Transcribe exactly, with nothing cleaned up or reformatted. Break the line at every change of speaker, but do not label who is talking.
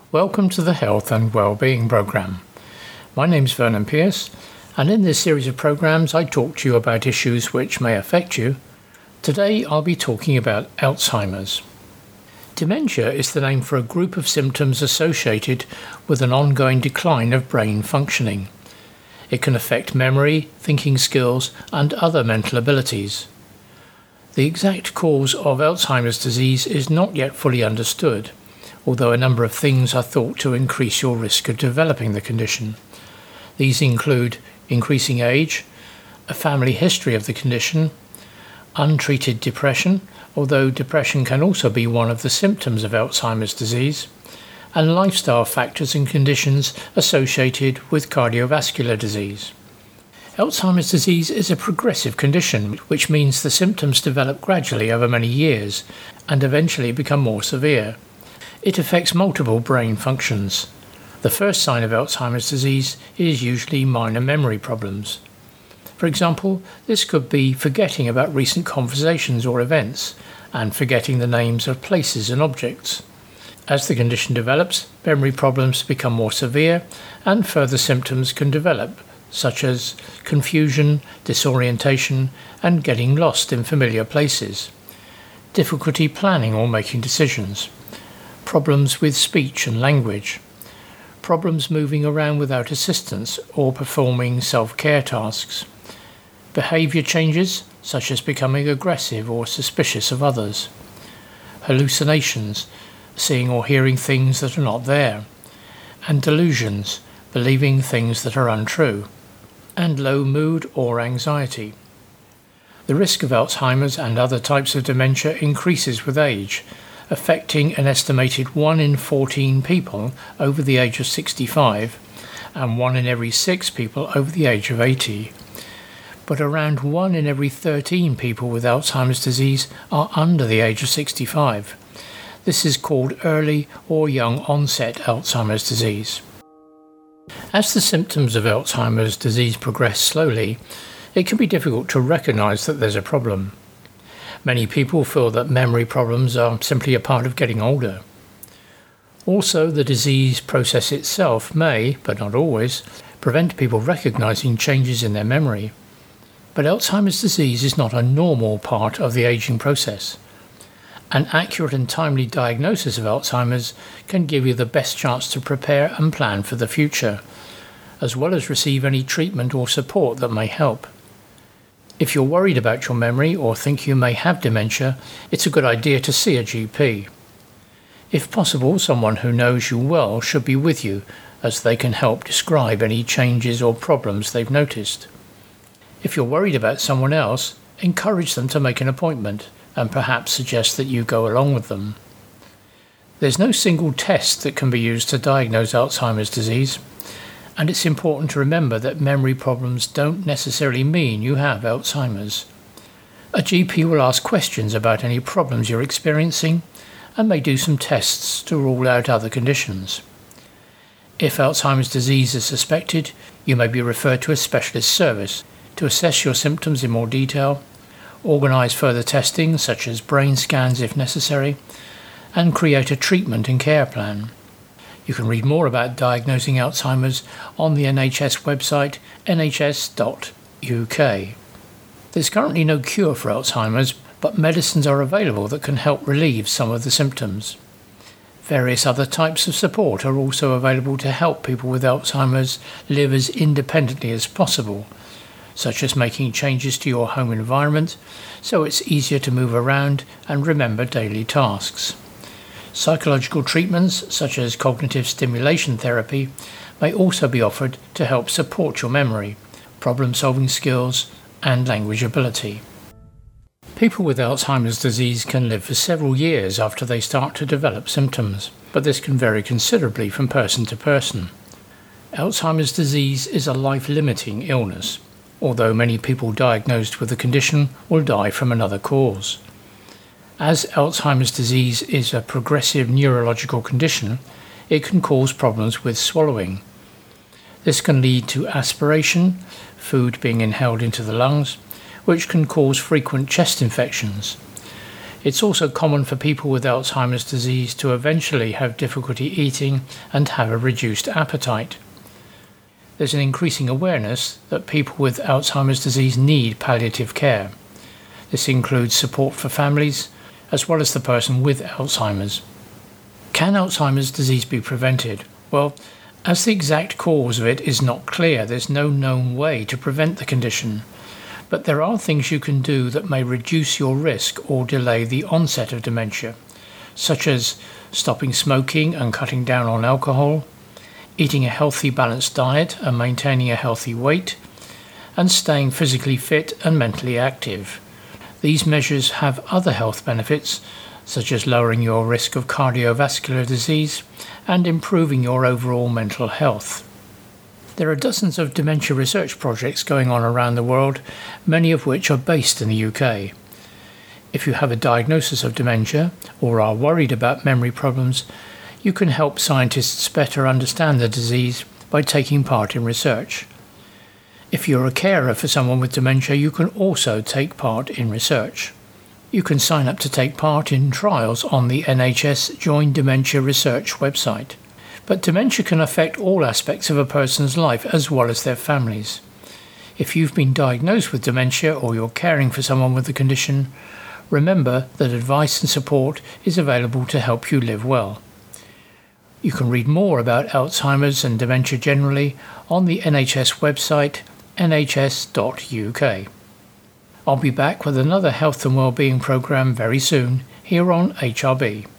Welcome to the Health and Wellbeing Programme. My name's Vernon Pierce, and in this series of programmes I talk to you about issues which may affect you. Today I'll be talking about Alzheimer's. Dementia is the name for a group of symptoms associated with an ongoing decline of brain functioning. It can affect memory, thinking skills, and other mental abilities. The exact cause of Alzheimer's disease is not yet fully understood, although a number of things are thought to increase your risk of developing the condition. These include increasing age, a family history of the condition, untreated depression, although depression can also be one of the symptoms of Alzheimer's disease, and lifestyle factors and conditions associated with cardiovascular disease. Alzheimer's disease is a progressive condition, which means the symptoms develop gradually over many years and eventually become more severe. It affects multiple brain functions. The first sign of Alzheimer's disease is usually minor memory problems. For example, this could be forgetting about recent conversations or events, and forgetting the names of places and objects. As the condition develops, memory problems become more severe, and further symptoms can develop, such as confusion, disorientation, and getting lost in familiar places, difficulty planning or making decisions, problems with speech and language, problems moving around without assistance or performing self-care tasks, behaviour changes such as becoming aggressive or suspicious of others, hallucinations, seeing or hearing things that are not there, and delusions, believing things that are untrue, and low mood or anxiety. The risk of Alzheimer's and other types of dementia increases with age, affecting an estimated one in fourteen people over the age of sixty-five and one in every six people over the age of eighty. But around one in every thirteen people with Alzheimer's disease are under the age of sixty-five. This is called early or young onset Alzheimer's disease. As the symptoms of Alzheimer's disease progress slowly, it can be difficult to recognise that there's a problem. Many people feel that memory problems are simply a part of getting older. Also, the disease process itself may, but not always, prevent people recognising changes in their memory. But Alzheimer's disease is not a normal part of the ageing process. An accurate and timely diagnosis of Alzheimer's can give you the best chance to prepare and plan for the future, as well as receive any treatment or support that may help. If you're worried about your memory or think you may have dementia, it's a good idea to see a G P. If possible, someone who knows you well should be with you, as they can help describe any changes or problems they've noticed. If you're worried about someone else, encourage them to make an appointment and perhaps suggest that you go along with them. There's no single test that can be used to diagnose Alzheimer's disease, and it's important to remember that memory problems don't necessarily mean you have Alzheimer's. A G P will ask questions about any problems you're experiencing and may do some tests to rule out other conditions. If Alzheimer's disease is suspected, you may be referred to a specialist service to assess your symptoms in more detail, organise further testing such as brain scans if necessary, and create a treatment and care plan. You can read more about diagnosing Alzheimer's on the N H S website n h s dot u k. There's currently no cure for Alzheimer's, but medicines are available that can help relieve some of the symptoms. Various other types of support are also available to help people with Alzheimer's live as independently as possible, such as making changes to your home environment so it's easier to move around and remember daily tasks. Psychological treatments, such as cognitive stimulation therapy, may also be offered to help support your memory, problem-solving skills, and language ability. People with Alzheimer's disease can live for several years after they start to develop symptoms, but this can vary considerably from person to person. Alzheimer's disease is a life-limiting illness, although many people diagnosed with the condition will die from another cause. As Alzheimer's disease is a progressive neurological condition, it can cause problems with swallowing. This can lead to aspiration, food being inhaled into the lungs, which can cause frequent chest infections. It's also common for people with Alzheimer's disease to eventually have difficulty eating and have a reduced appetite. There's an increasing awareness that people with Alzheimer's disease need palliative care. This includes support for families, as well as the person with Alzheimer's. Can Alzheimer's disease be prevented? Well, as the exact cause of it is not clear, there's no known way to prevent the condition. But there are things you can do that may reduce your risk or delay the onset of dementia, such as stopping smoking and cutting down on alcohol, eating a healthy, balanced diet and maintaining a healthy weight, and staying physically fit and mentally active. These measures have other health benefits, such as lowering your risk of cardiovascular disease and improving your overall mental health. There are dozens of dementia research projects going on around the world, many of which are based in the U K. If you have a diagnosis of dementia or are worried about memory problems, you can help scientists better understand the disease by taking part in research. If you're a carer for someone with dementia, you can also take part in research. You can sign up to take part in trials on the N H S Join Dementia Research website. But dementia can affect all aspects of a person's life as well as their families. If you've been diagnosed with dementia or you're caring for someone with the condition, remember that advice and support is available to help you live well. You can read more about Alzheimer's and dementia generally on the N H S website n h s dot u k. I'll be back with another health and wellbeing programme very soon here on H R B.